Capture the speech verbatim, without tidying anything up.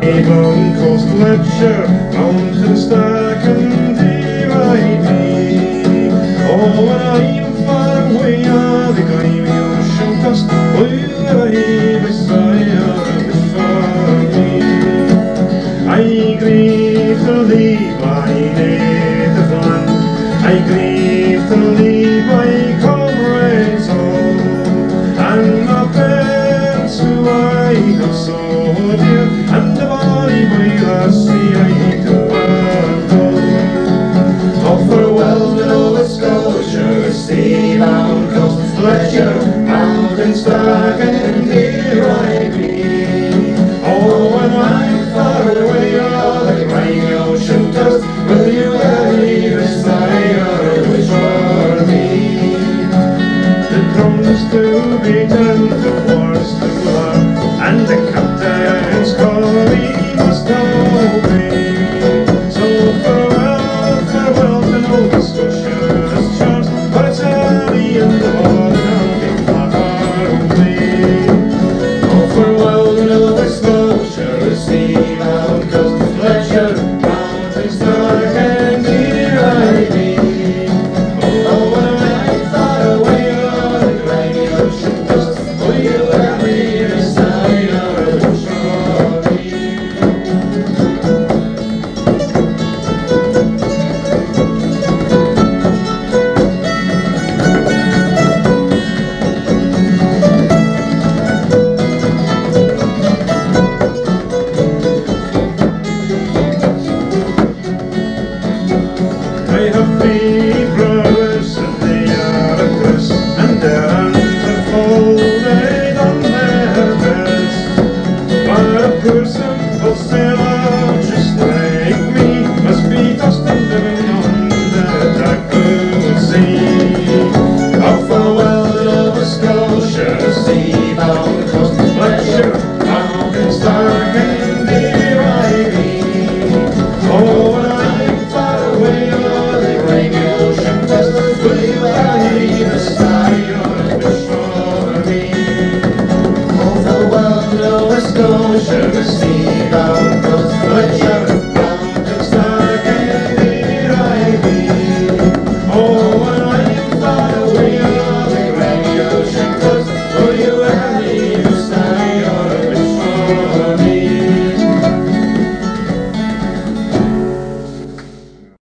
Avon Coast Ledger, mountain stack and dear I be. Oh, when I'm far away, I think I'm the ocean coast, will I beside before me. I grieve to leave my native land, I grieve to leave my comrades all, and my parents who I have so dear, and the bonny boy lassie I to adore. Oh, farewell to Nova Scotia, sea-bound coast, Ledger, mountain stack, and here I be. Oh, when I'm far away,